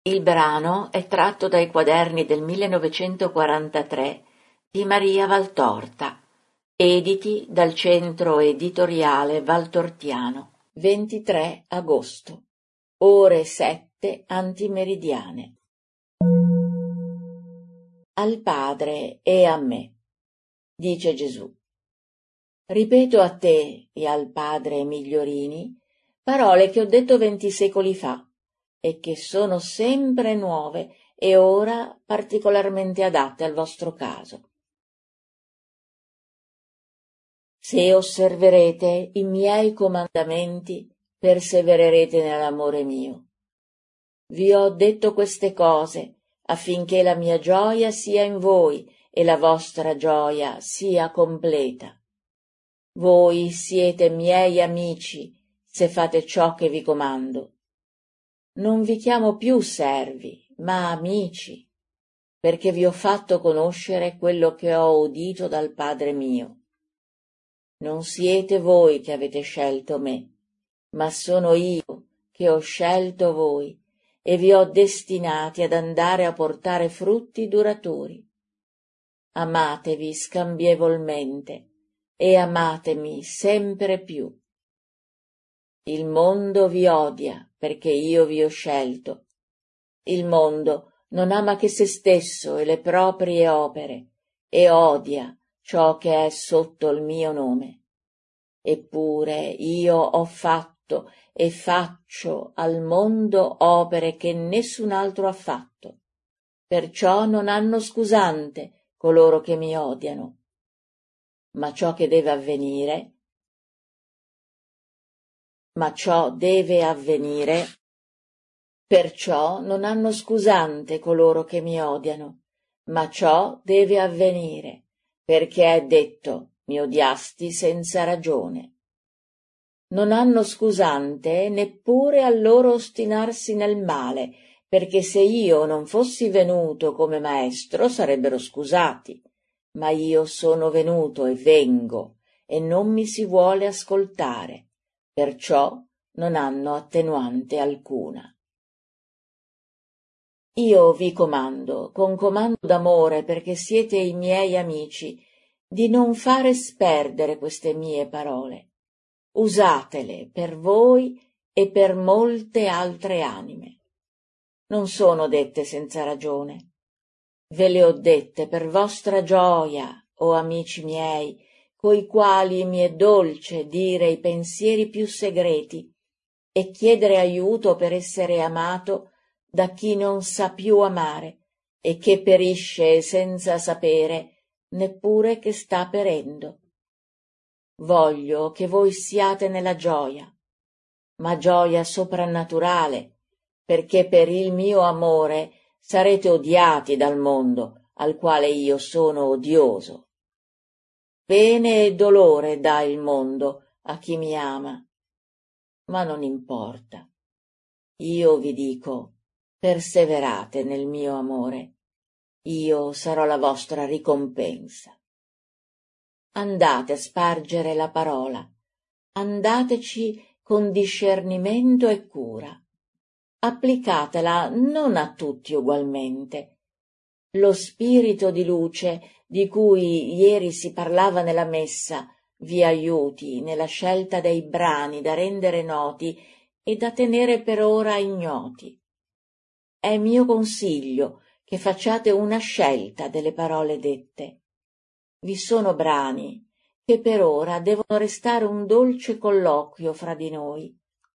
Il brano è tratto dai quaderni del 1943 di Maria Valtorta, editi dal Centro Editoriale Valtortiano, 23 agosto, ore 7 antimeridiane. Al Padre e a me, dice Gesù. Ripeto a te e al Padre Migliorini parole che ho detto 20 secoli fa e che sono sempre nuove e ora particolarmente adatte al vostro caso. Se osserverete i miei comandamenti, persevererete nell'amore mio. Vi ho detto queste cose affinché la mia gioia sia in voi e la vostra gioia sia completa. Voi siete miei amici se fate ciò che vi comando. Non vi chiamo più servi, ma amici, perché vi ho fatto conoscere quello che ho udito dal Padre mio. Non siete voi che avete scelto me, ma sono io che ho scelto voi e vi ho destinati ad andare a portare frutti duraturi. Amatevi scambievolmente e amatemi sempre più. Il mondo vi odia perché io vi ho scelto. Il mondo non ama che se stesso e le proprie opere e odia ciò che è sotto il mio nome. Eppure io ho fatto e faccio al mondo opere che nessun altro ha fatto. Perciò non hanno scusante coloro che mi odiano. Ma ciò deve avvenire, perciò non hanno scusante coloro che mi odiano, ma ciò deve avvenire, perché è detto, mi odiasti senza ragione. Non hanno scusante neppure al loro ostinarsi nel male, perché se io non fossi venuto come maestro sarebbero scusati, ma io sono venuto e vengo, e non mi si vuole ascoltare, perciò non hanno attenuante alcuna. Io vi comando, con comando d'amore perché siete i miei amici, di non fare sperdere queste mie parole. Usatele per voi e per molte altre anime. Non sono dette senza ragione. Ve le ho dette per vostra gioia, o amici miei, coi quali mi è dolce dire i pensieri più segreti e chiedere aiuto per essere amato da chi non sa più amare e che perisce senza sapere neppure che sta perendo. Voglio che voi siate nella gioia, ma gioia soprannaturale, perché per il mio amore sarete odiati dal mondo, al quale io sono odioso. Pene e dolore dà il mondo a chi mi ama, ma non importa. Io vi dico, perseverate nel mio amore, io sarò la vostra ricompensa. Andate a spargere la parola, andateci con discernimento e cura. Applicatela non a tutti ugualmente. Lo spirito di luce di cui ieri si parlava nella messa vi aiuti nella scelta dei brani da rendere noti e da tenere per ora ignoti. È mio consiglio che facciate una scelta delle parole dette. Vi sono brani che per ora devono restare un dolce colloquio fra di noi,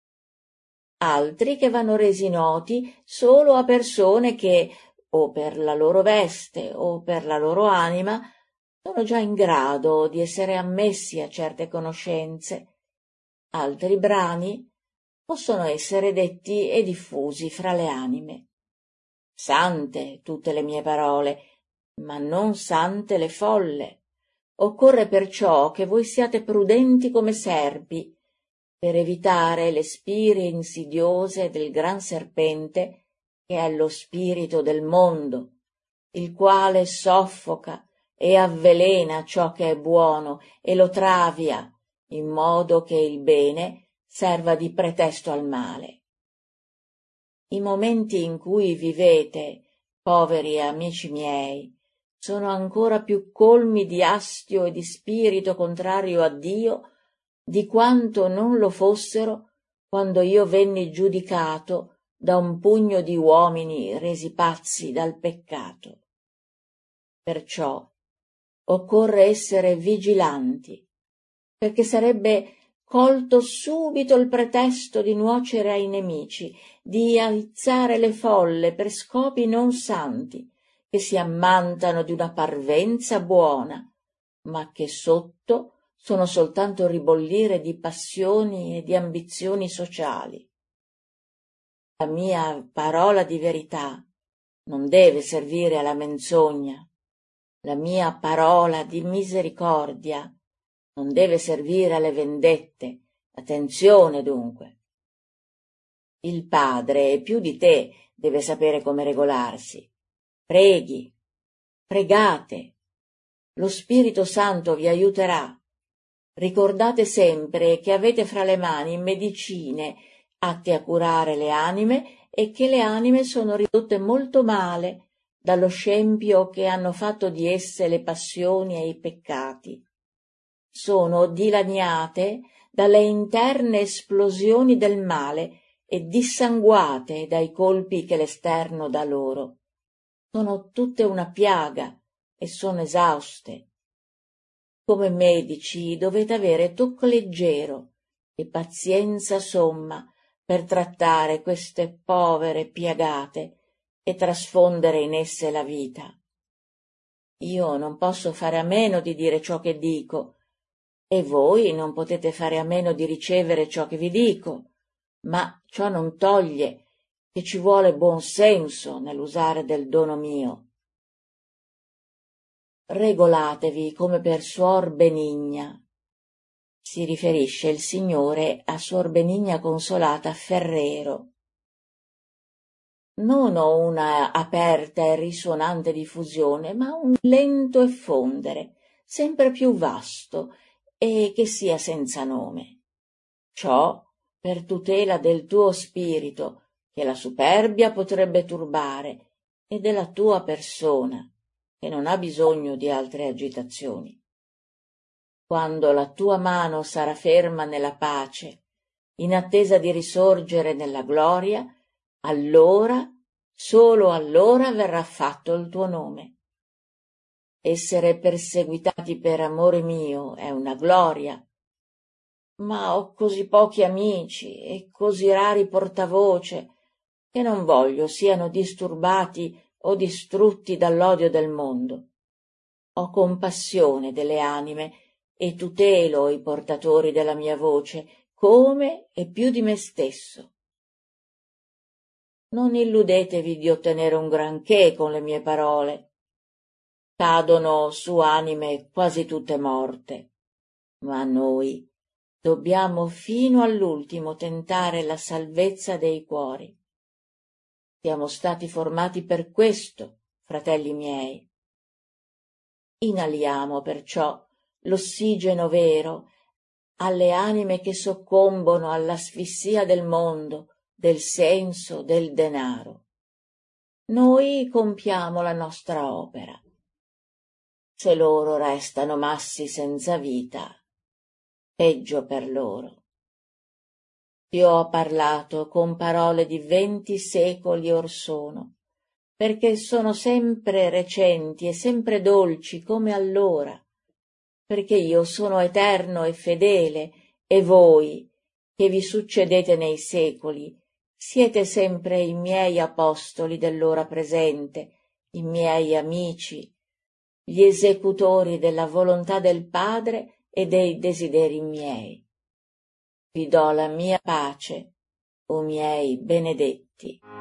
altri che vanno resi noti solo a persone che, o per la loro veste o per la loro anima, sono già in grado di essere ammessi a certe conoscenze. Altri brani possono essere detti e diffusi fra le anime. Sante tutte le mie parole, ma non sante le folle. Occorre perciò che voi siate prudenti come serpi, per evitare le spire insidiose del gran serpente che è lo spirito del mondo, il quale soffoca e avvelena ciò che è buono e lo travia, in modo che il bene serva di pretesto al male. I momenti in cui vivete, poveri amici miei, sono ancora più colmi di astio e di spirito contrario a Dio di quanto non lo fossero quando io venni giudicato da un pugno di uomini resi pazzi dal peccato. Perciò occorre essere vigilanti, perché sarebbe colto subito il pretesto di nuocere ai nemici, di aizzare le folle per scopi non santi, che si ammantano di una parvenza buona, ma che sotto sono soltanto ribollire di passioni e di ambizioni sociali. La mia parola di verità non deve servire alla menzogna, la mia parola di misericordia non deve servire alle vendette. Attenzione dunque. Il padre, più di te, deve sapere come regolarsi. Preghi, pregate, lo Spirito Santo vi aiuterà. Ricordate sempre che avete fra le mani medicine atte a curare le anime e che le anime sono ridotte molto male dallo scempio che hanno fatto di esse le passioni e i peccati. Sono dilaniate dalle interne esplosioni del male e dissanguate dai colpi che l'esterno dà loro. Sono tutte una piaga e sono esauste. Come medici dovete avere tocco leggero e pazienza somma per trattare queste povere piagate e trasfondere in esse la vita. Io non posso fare a meno di dire ciò che dico, e voi non potete fare a meno di ricevere ciò che vi dico, ma ciò non toglie che ci vuole buon senso nell'usare del dono mio. Regolatevi come per Suor Benigna. Si riferisce il Signore a Suor Benigna Consolata Ferrero. Non ho una aperta e risuonante diffusione, ma un lento effondere, sempre più vasto, e che sia senza nome. Ciò per tutela del tuo spirito, che la superbia potrebbe turbare, e della tua persona, che non ha bisogno di altre agitazioni. Quando la tua mano sarà ferma nella pace, in attesa di risorgere nella gloria, allora, solo allora verrà fatto il tuo nome. Essere perseguitati per amore mio è una gloria, ma ho così pochi amici e così rari portavoce che non voglio siano disturbati o distrutti dall'odio del mondo. Ho compassione delle anime e tutelo i portatori della mia voce come e più di me stesso. Non illudetevi di ottenere un granché con le mie parole. Cadono su anime quasi tutte morte, ma noi dobbiamo fino all'ultimo tentare la salvezza dei cuori. Siamo stati formati per questo, fratelli miei. Inaliamo perciò l'ossigeno vero alle anime che soccombono all'asfissia del mondo, del senso, del denaro. Noi compiamo la nostra opera. Se loro restano massi senza vita, peggio per loro. Ti ho parlato con parole di 20 secoli or sono, perché sono sempre recenti e sempre dolci come allora, perché io sono eterno e fedele, e voi, che vi succedete nei secoli, siete sempre i miei apostoli dell'ora presente, i miei amici, gli esecutori della volontà del Padre e dei desideri miei. Vi do la mia pace, o miei benedetti.